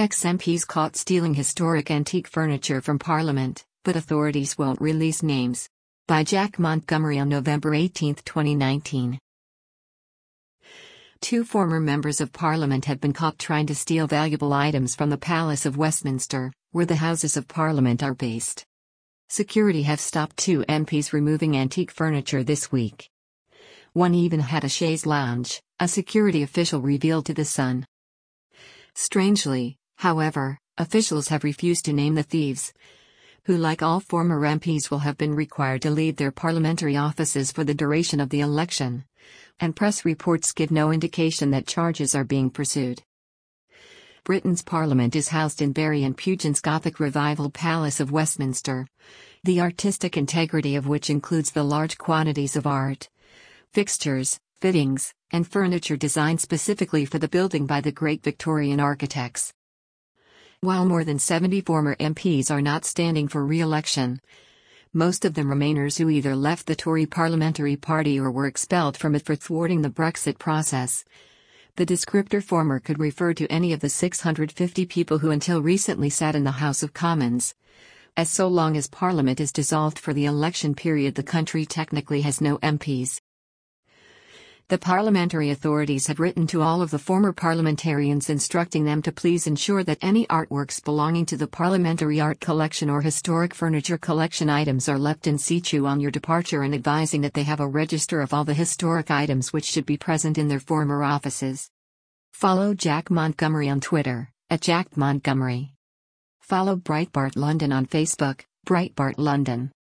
Ex-MPs caught stealing historic antique furniture from Parliament, but authorities won't release names. By Jack Montgomery on November 18, 2019. Two former members of Parliament have been caught trying to steal valuable items from the Palace of Westminster, where the Houses of Parliament are based. Security have stopped two MPs removing antique furniture this week. One even had a chaise lounge, a security official revealed to The Sun. Strangely, however, officials have refused to name the thieves, who, like all former MPs, will have been required to leave their parliamentary offices for the duration of the election, and press reports give no indication that charges are being pursued. Britain's Parliament is housed in Bury and Pugin's Gothic Revival Palace of Westminster, the artistic integrity of which includes the large quantities of art, fixtures, fittings, and furniture designed specifically for the building by the great Victorian architects. While more than 70 former MPs are not standing for re-election, most of them Remainers who either left the Tory parliamentary party or were expelled from it for thwarting the Brexit process. The descriptor former could refer to any of the 650 people who until recently sat in the House of Commons. As so long as Parliament is dissolved for the election period, the country technically has no MPs. The parliamentary authorities have written to all of the former parliamentarians instructing them to please ensure that any artworks belonging to the parliamentary art collection or historic furniture collection items are left in situ on your departure, and advising that they have a register of all the historic items which should be present in their former offices. Follow Jack Montgomery on Twitter, @JackMontgomery. Follow Breitbart London on Facebook, Breitbart London.